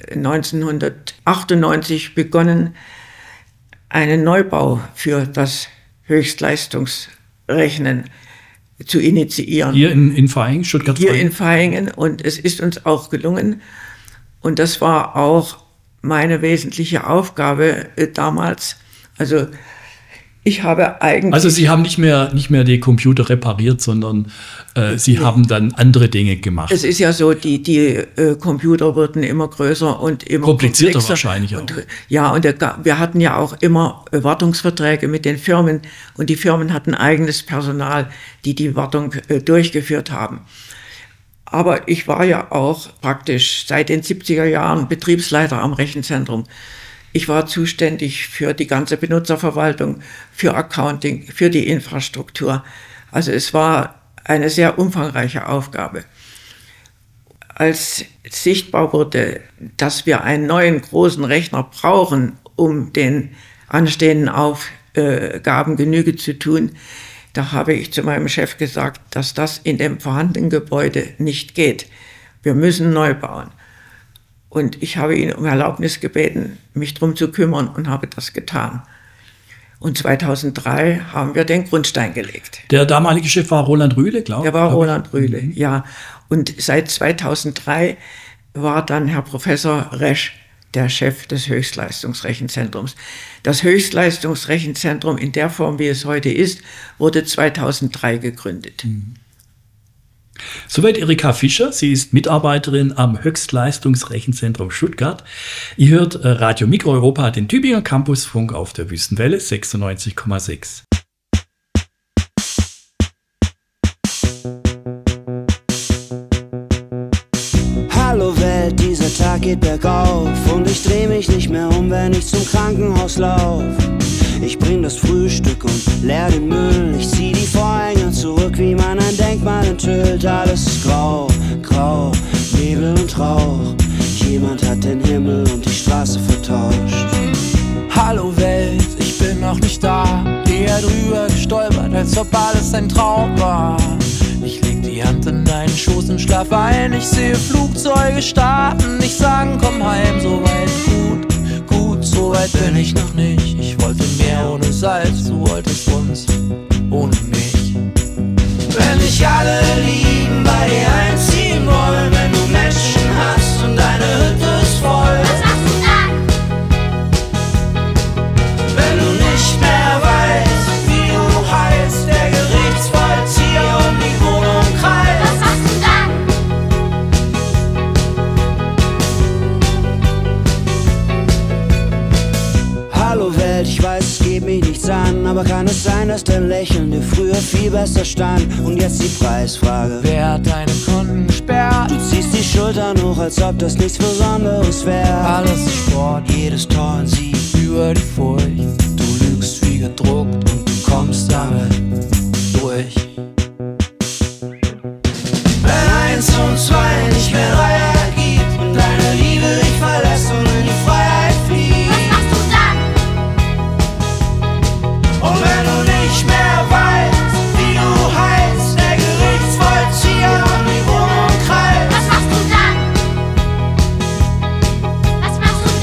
neunzehnhundertachtundneunzig begonnen, einen Neubau für das Höchstleistungsrechnen zu initiieren. Hier in, in Vaihingen, Stuttgart? Hier in Vaihingen, und es ist uns auch gelungen. Und das war auch meine wesentliche Aufgabe äh, damals. Also ich habe eigentlich... Also Sie haben nicht mehr, nicht mehr die Computer repariert, sondern äh, Sie ja. haben dann andere Dinge gemacht. Es ist ja so, die, die äh, Computer wurden immer größer und immer komplizierter komplexer. Wahrscheinlich auch. Und, ja, und der, wir hatten ja auch immer Wartungsverträge mit den Firmen, und die Firmen hatten eigenes Personal, die die Wartung äh, durchgeführt haben. Aber ich war ja auch praktisch seit den siebziger Jahren Betriebsleiter am Rechenzentrum. Ich war zuständig für die ganze Benutzerverwaltung, für Accounting, für die Infrastruktur. Also es war eine sehr umfangreiche Aufgabe. Als sichtbar wurde, dass wir einen neuen großen Rechner brauchen, um den anstehenden Aufgaben Genüge zu tun, da habe ich zu meinem Chef gesagt, dass das in dem vorhandenen Gebäude nicht geht. Wir müssen neu bauen. Und ich habe ihn um Erlaubnis gebeten, mich darum zu kümmern, und habe das getan. Und zweitausenddrei haben wir den Grundstein gelegt. Der damalige Chef war Roland Rühle, glaube ich. Der war Roland Rühle, mhm. ja. Und seit zweitausenddrei war dann Herr Professor Resch der Chef des Höchstleistungsrechenzentrums. Das Höchstleistungsrechenzentrum in der Form, wie es heute ist, wurde zweitausenddrei gegründet. Mhm. Soweit Erika Fischer. Sie ist Mitarbeiterin am Höchstleistungsrechenzentrum Stuttgart. Ihr hört Radio Mikroeuropa, den Tübinger Campusfunk auf der Wüstenwelle sechsundneunzig Komma sechs. Hallo Welt, dieser Tag geht bergauf und ich dreh mich nicht mehr um, wenn ich zum Krankenhaus lauf. Ich bring das Frühstück und leer den Müll. Ich zieh die Vorhänge zurück, wie man ein Denkmal enthüllt. Alles ist grau, grau, Nebel und Rauch. Jemand hat den Himmel und die Straße vertauscht. Hallo Welt, ich bin noch nicht da. Eher drüber gestolpert, als ob alles ein Traum war. Ich leg die Hand in deinen Schoß und schlaf ein. Ich sehe Flugzeuge starten, nicht sagen, komm heim, so weit gut. So weit bin ich noch nicht. Ich wollte mehr ohne Salz, du wolltest uns ohne mich. Wenn dich alle lieben, bei dir einziehen wollen, wenn du Menschen hast und deine Hütte ist voll. Was hast du dann? Wenn du nicht mehr weißt, wie du heißt, der Gerichtsvollzieher um die Wohnung kreist. Was hast du dann? Welt, ich weiß, es geht mich nichts an, aber kann es sein, dass dein Lächeln dir früher viel besser stand? Und jetzt die Preisfrage: Wer hat deine Konten gesperrt? Du ziehst die Schultern hoch, als ob das nichts Besonderes wäre. Alles ist Sport, jedes Tor ein Sieg über die Furcht. Du lügst wie gedruckt und du kommst damit durch. Wenn eins und zwei nicht mehr drei ergibt und deine Liebe dich verlässt und in die Freiheit fliegt, was machst du dann? Und wenn du nicht mehr weißt, wie du heißt, der Gerichtsvollzieher und die Wohnung kreist, Was machst du dann? Was machst du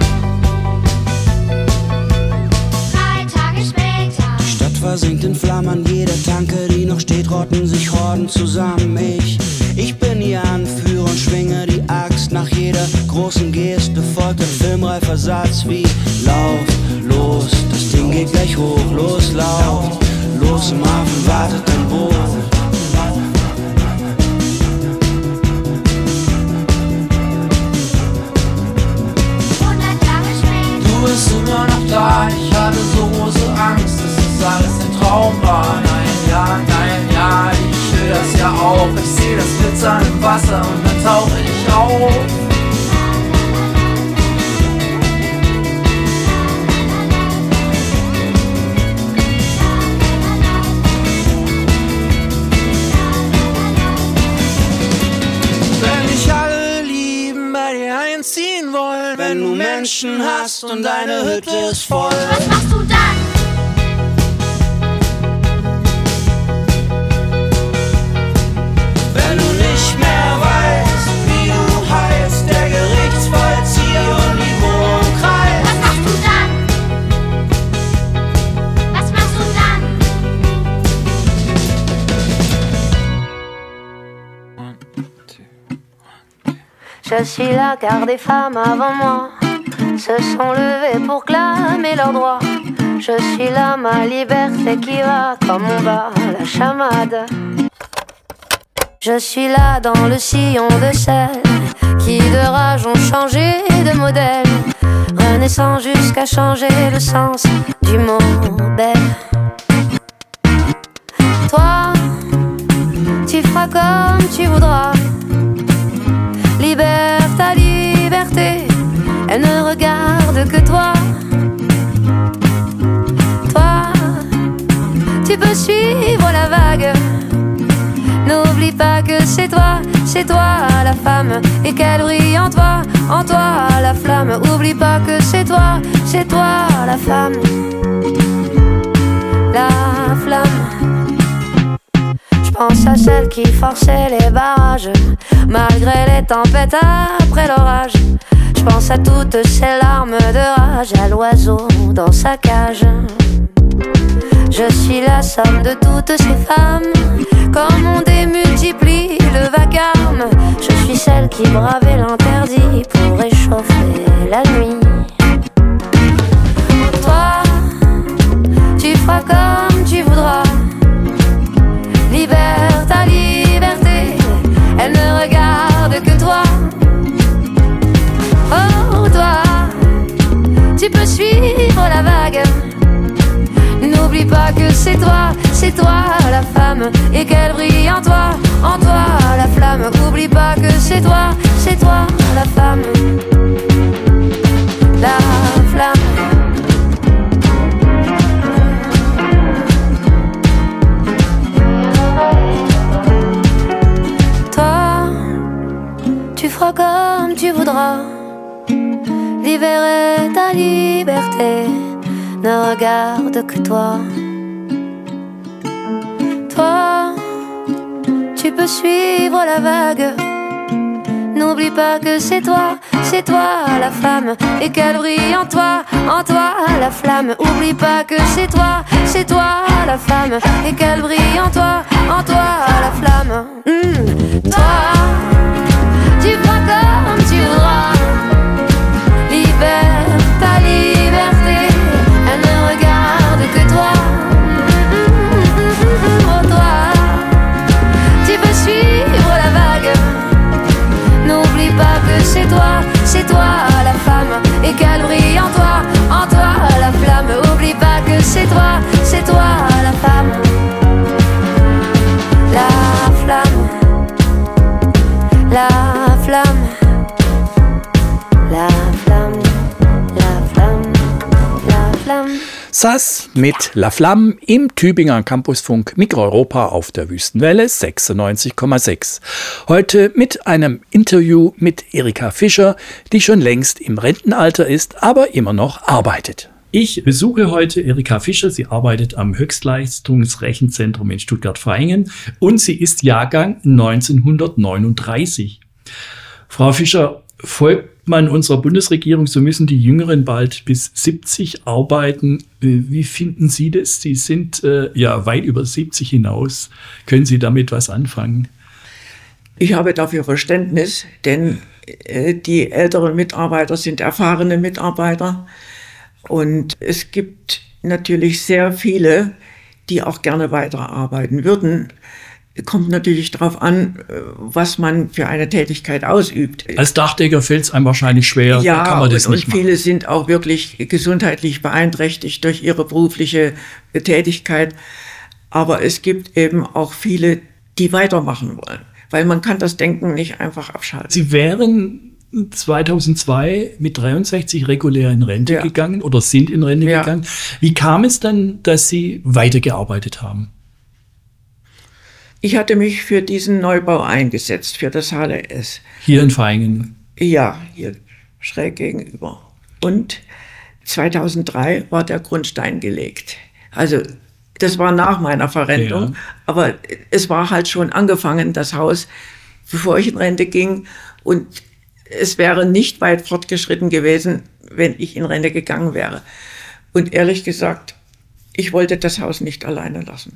dann? Drei Tage später. die Stadt versinkt in Flammen, jede Tanke, die noch steht, rotten sich Horden zusammen. Ich, ich bin ihr Anführer und schwinge die Axt. Nach jeder großen Geste folgt ein filmreifer Satz wie: Lauf, los, das Ding geht gleich hoch, los, lauf, los, im Hafen wartet ein Boot. hundert Jahre später. Du bist immer noch da, ich hatte so große Angst, dass das alles ein Traum war. Nein, ja, nein, ja, ich will das ja auch. Ich seh das Glitzern im Wasser und dann tauche ich auf. Wenn dich alle lieben, bei dir einziehen wollen, wenn du Menschen hast und deine Hütte ist voll. Was machst du dann? Wenn du nicht mehr weißt, wie du heißt, der Gerichtsvollzieher und die Wohnung kreist. Was machst du dann? Was machst du dann? Je suis la car des femmes avant moi se sont levées pour clamer leurs droits. Je suis là, ma liberté qui va comme on bat la chamade. Je suis là dans le sillon de celles qui de rage ont changé de modèle, renaissant jusqu'à changer le sens du mot belle. Toi, tu feras comme tu voudras. Libère ta liberté, elle ne regarde que toi. Toi, tu peux suivre la vague. N'oublie pas que c'est toi, c'est toi la femme, et qu'elle brille en toi, en toi la flamme. Oublie pas que c'est toi, c'est toi la femme, la flamme. Je pense à celle qui forçait les barrages, malgré les tempêtes après l'orage. Je pense à toutes ces larmes de rage, à l'oiseau dans sa cage. Je suis la somme de toutes ces femmes, comme on démultiplie le vacarme. Je suis celle qui bravait l'interdit pour réchauffer la nuit. Toi, tu feras comme tu voudras. Libère ta liberté, elle ne regarde que toi. Oh toi, tu peux suivre la vague. N'oublie pas que c'est toi, c'est toi la femme, et qu'elle brille en toi, en toi la flamme. Oublie pas que c'est toi, c'est toi la femme, la flamme. Toi, tu feras comme tu voudras. Libérer ta liberté ne regarde que toi. Toi, tu peux suivre la vague. N'oublie pas que c'est toi, c'est toi la femme, et qu'elle brille en toi, en toi la flamme. Oublie pas que c'est toi, c'est toi la femme, et qu'elle brille en toi, en toi la flamme. Mmh. Toi, tu feras comme tu voudras. Libère ta liberté, elle ne regarde que toi. Oh toi, tu peux suivre la vague. N'oublie pas que c'est toi, c'est toi la femme, et qu'elle brille en toi, en toi la flamme. Sass mit La Flamme im Tübinger Campusfunk Mikroeuropa auf der Wüstenwelle sechsundneunzig Komma sechs. Heute mit einem Interview mit Erika Fischer, die schon längst im Rentenalter ist, aber immer noch arbeitet. Ich besuche heute Erika Fischer. Sie arbeitet am Höchstleistungsrechenzentrum in Stuttgart-Vaihingen und sie ist Jahrgang neunzehnhundertneununddreißig. Frau Fischer, folgt man unserer Bundesregierung, so müssen die Jüngeren bald bis siebzig arbeiten. Wie finden Sie das? Sie sind äh, ja weit über siebzig hinaus. Können Sie damit was anfangen? Ich habe dafür Verständnis, denn äh, die älteren Mitarbeiter sind erfahrene Mitarbeiter. Und es gibt natürlich sehr viele, die auch gerne weiterarbeiten würden. Kommt natürlich darauf an, was man für eine Tätigkeit ausübt. Als Dachdecker fällt es einem wahrscheinlich schwer, ja, da kann man das und, nicht und machen. Viele sind auch wirklich gesundheitlich beeinträchtigt durch ihre berufliche Tätigkeit. Aber es gibt eben auch viele, die weitermachen wollen, weil man kann das Denken nicht einfach abschalten. Sie wären zweitausendzwei mit dreiundsechzig regulär in Rente ja. gegangen oder sind in Rente ja. gegangen. Wie kam es dann, dass Sie weitergearbeitet haben? Ich hatte mich für diesen Neubau eingesetzt, für das H L S. Hier in Vaihingen? Ja, hier schräg gegenüber. Und zweitausenddrei war der Grundstein gelegt. Also das war nach meiner Verrentung, ja. aber es war halt schon angefangen, das Haus, bevor ich in Rente ging. Und es wäre nicht weit fortgeschritten gewesen, wenn ich in Rente gegangen wäre. Und ehrlich gesagt, ich wollte das Haus nicht alleine lassen.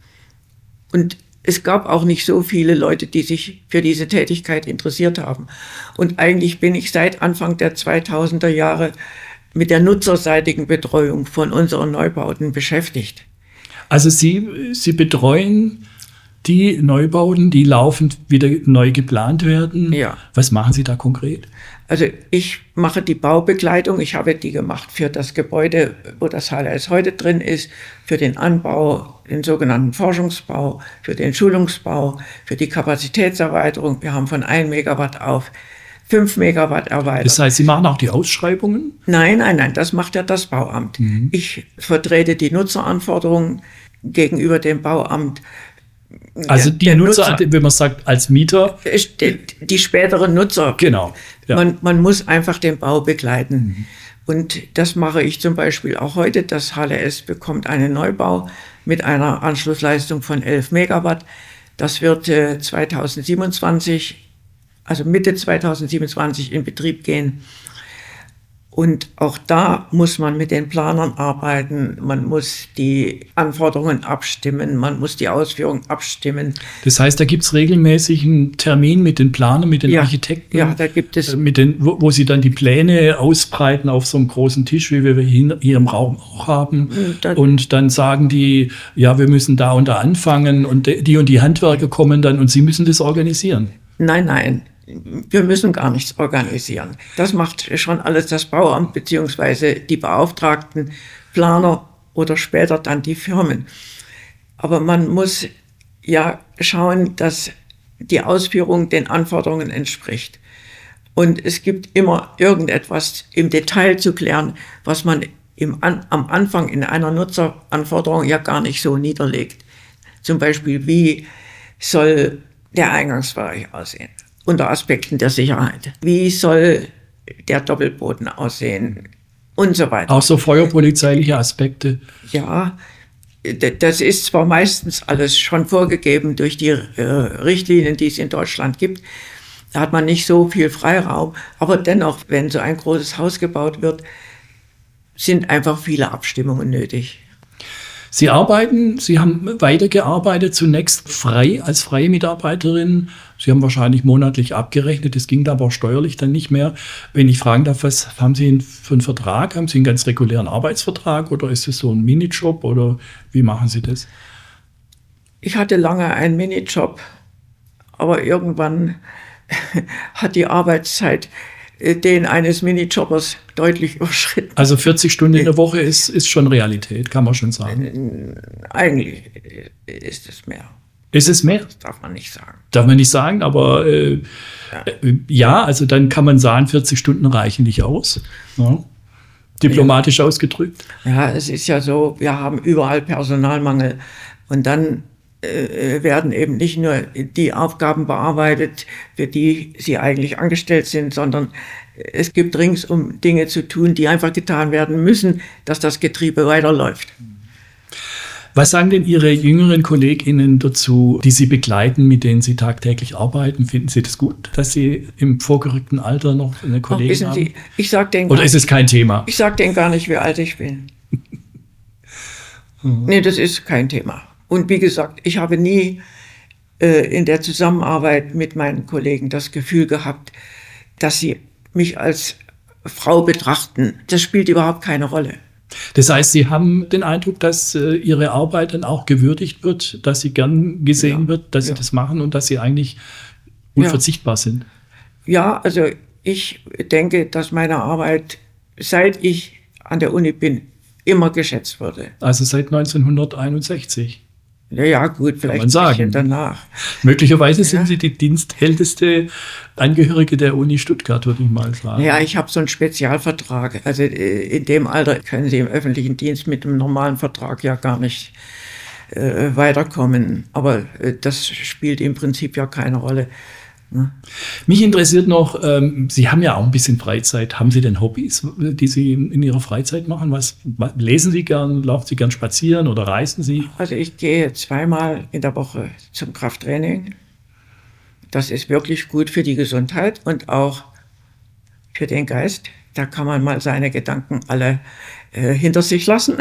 Und es gab auch nicht so viele Leute, die sich für diese Tätigkeit interessiert haben. Und eigentlich bin ich seit Anfang der zweitausender Jahre mit der nutzerseitigen Betreuung von unseren Neubauten beschäftigt. Also Sie, Sie betreuen die Neubauten, die laufend wieder neu geplant werden. Ja. Was machen Sie da konkret? Also ich mache die Baubegleitung. Ich habe die gemacht für das Gebäude, wo das H L S heute drin ist, für den Anbau, den sogenannten Forschungsbau, für den Schulungsbau, für die Kapazitätserweiterung. Wir haben von ein Megawatt auf fünf Megawatt erweitert. Das heißt, Sie machen auch die Ausschreibungen? Nein, nein, nein, das macht ja das Bauamt. Mhm. Ich vertrete die Nutzeranforderungen gegenüber dem Bauamt. Also die Nutzer, Nutzer, wenn man sagt, als Mieter? Die, die späteren Nutzer. Genau. Ja. Man, man muss einfach den Bau begleiten. Mhm. Und das mache ich zum Beispiel auch heute. Das H L S bekommt einen Neubau mit einer Anschlussleistung von elf Megawatt. Das wird äh, zweitausendsiebenundzwanzig, also Mitte zweitausendsiebenundzwanzig in Betrieb gehen. Und auch da muss man mit den Planern arbeiten, man muss die Anforderungen abstimmen, man muss die Ausführung abstimmen. Das heißt, da gibt es regelmäßig einen Termin mit den Planern, mit den ja, Architekten? Ja, da gibt es. Mit den, wo, wo sie dann die Pläne ausbreiten auf so einem großen Tisch, wie wir hier, hier im Raum auch haben. Da, und dann sagen die, ja, wir müssen da und da anfangen und die und die Handwerker kommen dann und sie müssen das organisieren. Nein, nein. Wir müssen gar nichts organisieren. Das macht schon alles das Bauamt beziehungsweise die Beauftragten, Planer oder später dann die Firmen. Aber man muss ja schauen, dass die Ausführung den Anforderungen entspricht. Und es gibt immer irgendetwas im Detail zu klären, was man im An- am Anfang in einer Nutzeranforderung ja gar nicht so niederlegt. Zum Beispiel, wie soll der Eingangsbereich aussehen? Unter Aspekten der Sicherheit. Wie soll der Doppelboden aussehen? Und so weiter. Auch so feuerpolizeiliche Aspekte. Ja, das ist zwar meistens alles schon vorgegeben durch die äh, Richtlinien, die es in Deutschland gibt. Da hat man nicht so viel Freiraum. Aber dennoch, wenn so ein großes Haus gebaut wird, sind einfach viele Abstimmungen nötig. Sie arbeiten, Sie haben weitergearbeitet, zunächst frei, als freie Mitarbeiterin. Sie haben wahrscheinlich monatlich abgerechnet, das ging aber steuerlich dann nicht mehr. Wenn ich fragen darf, was haben Sie für einen Vertrag? Haben Sie einen ganz regulären Arbeitsvertrag oder ist es so ein Minijob oder wie machen Sie das? Ich hatte lange einen Minijob, aber irgendwann hat die Arbeitszeit den eines Minijobbers deutlich überschritten. Also vierzig Stunden in der Woche ist, ist schon Realität, kann man schon sagen. Eigentlich ist es mehr. Ist es mehr? Das darf man nicht sagen. Darf man nicht sagen, aber äh, ja. Äh, ja, also dann kann man sagen, vierzig Stunden reichen nicht aus. Ja. diplomatisch ja. ausgedrückt. Ja, es ist ja so, wir haben überall Personalmangel und dann äh, werden eben nicht nur die Aufgaben bearbeitet, für die sie eigentlich angestellt sind, sondern es gibt ringsum Dinge zu tun, die einfach getan werden müssen, dass das Getriebe weiterläuft. Was sagen denn Ihre jüngeren KollegInnen dazu, die Sie begleiten, mit denen Sie tagtäglich arbeiten? Finden Sie das gut, dass Sie im vorgerückten Alter noch eine Kollegin wissen haben? Sie, ich sag denen Oder ist es kein Thema? Ich sage denen gar nicht, wie alt ich bin. mhm. Nee, das ist kein Thema. Und wie gesagt, ich habe nie äh, in der Zusammenarbeit mit meinen Kollegen das Gefühl gehabt, dass sie mich als Frau betrachten. Das spielt überhaupt keine Rolle. Das heißt, Sie haben den Eindruck, dass äh, Ihre Arbeit dann auch gewürdigt wird, dass sie gern gesehen ja, wird, dass ja. Sie das machen und dass Sie eigentlich unverzichtbar ja. sind? Ja, also ich denke, dass meine Arbeit, seit ich an der Uni bin, immer geschätzt wurde. Also seit neunzehnhunderteinundsechzig? Ja, ja, gut, vielleicht ein bisschen danach. Möglicherweise ja. sind Sie die dienstälteste Angehörige der Uni Stuttgart, würde ich mal sagen. Ja, ich habe so einen Spezialvertrag. Also in dem Alter können Sie im öffentlichen Dienst mit einem normalen Vertrag ja gar nicht äh, weiterkommen. Aber äh, das spielt im Prinzip ja keine Rolle. Ne? Mich interessiert noch, ähm, Sie haben ja auch ein bisschen Freizeit. Haben Sie denn Hobbys, die Sie in, in Ihrer Freizeit machen? Was, was lesen Sie gern? Laufen Sie gern spazieren oder reisen Sie? Also ich gehe zweimal in der Woche zum Krafttraining. Das ist wirklich gut für die Gesundheit und auch für den Geist. Da kann man mal seine Gedanken alle äh, hinter sich lassen.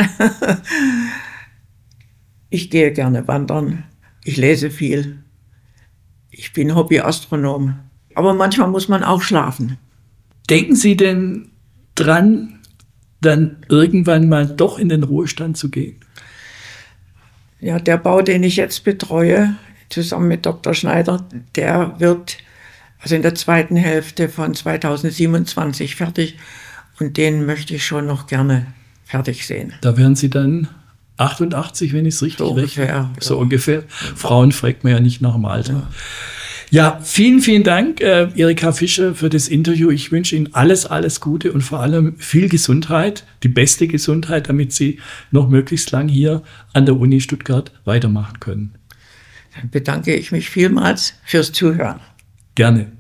Ich gehe gerne wandern. Ich lese viel. Ich bin Hobbyastronom, aber manchmal muss man auch schlafen. Denken Sie denn dran, dann irgendwann mal doch in den Ruhestand zu gehen? Ja, der Bau, den ich jetzt betreue, zusammen mit Doktor Schneider, der wird also in der zweiten Hälfte von zweitausendsiebenundzwanzig fertig und den möchte ich schon noch gerne fertig sehen. Da werden Sie dann achtundachtzig, wenn ich es richtig so ungefähr, rechne. So ja. ungefähr. Frauen fragt man ja nicht nach dem Alter. Ja, ja vielen, vielen Dank, äh, Erika Fischer, für das Interview. Ich wünsche Ihnen alles, alles Gute und vor allem viel Gesundheit, die beste Gesundheit, damit Sie noch möglichst lang hier an der Uni Stuttgart weitermachen können. Dann bedanke ich mich vielmals fürs Zuhören. Gerne.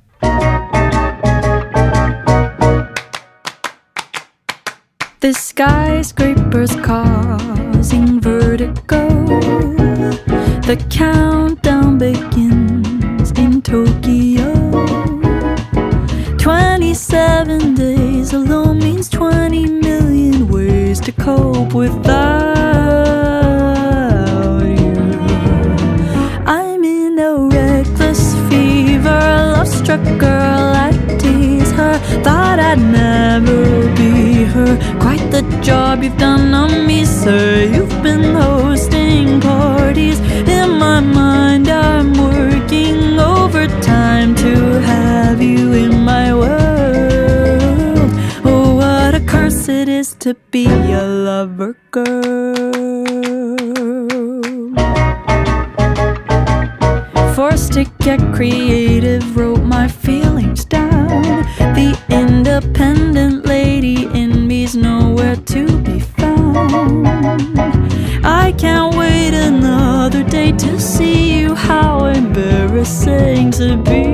The skyscrapers causing vertigo. The countdown begins in Tokyo. Twenty-seven days alone means twenty million ways to cope without you. I'm in a reckless fever, love-struck girl, I tease her. Thought I'd never be her. Quite the job you've done on me, sir. You've been hosting parties. In my mind I'm working overtime to have you in my world. Oh, what a curse it is to be a lover girl. Forced to get creative, wrote my feelings down. The independent lady in me's nowhere to be found. I can't wait another day to see you. How embarrassing to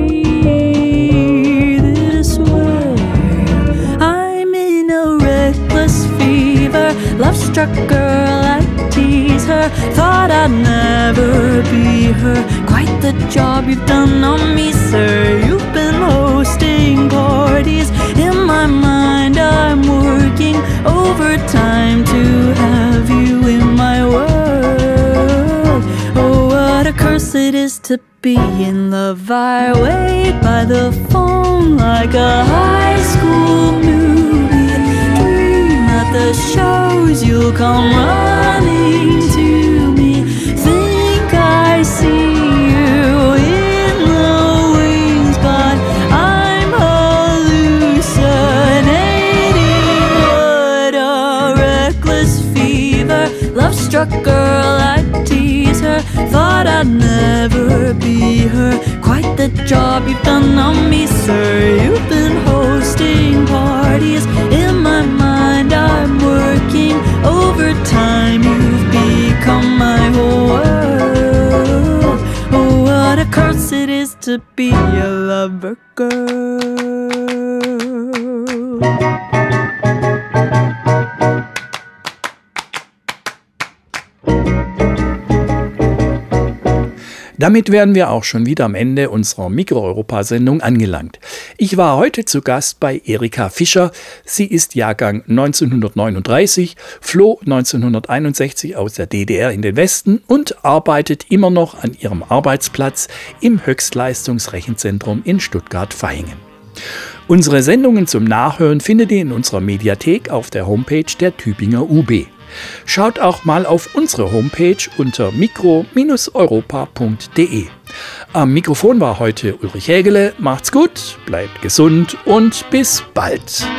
be this way. I'm in a reckless fever, love-struck girl, I tease her. Thought I'd never be her. Quite the job you've done on me, sir. You've been hosting parties. In my mind I'm working overtime to have you in my world. Oh, what a curse it is to be in love. I wait by the phone like a high school movie. Dream at the shows you'll come running to me. Think I see you in the wings, but I'm hallucinating. What a reckless fever, love-struck girl, I tease her. Thought I'd never be her. Quite the job you've done on me, sir. You've been hosting parties. In my mind I to be a lover girl. Damit wären wir auch schon wieder am Ende unserer Mikro-Europa-Sendung angelangt. Ich war heute zu Gast bei Erika Fischer. Sie ist Jahrgang neunzehnhundertneununddreißig, floh neunzehnhunderteinundsechzig aus der D D R in den Westen und arbeitet immer noch an ihrem Arbeitsplatz im Höchstleistungsrechenzentrum in Stuttgart-Vaihingen. Unsere Sendungen zum Nachhören findet ihr in unserer Mediathek auf der Homepage der Tübinger U B. Schaut auch mal auf unsere Homepage unter mikro europa punkt de. Am Mikrofon war heute Ulrich Hägele. Macht's gut, bleibt gesund und bis bald.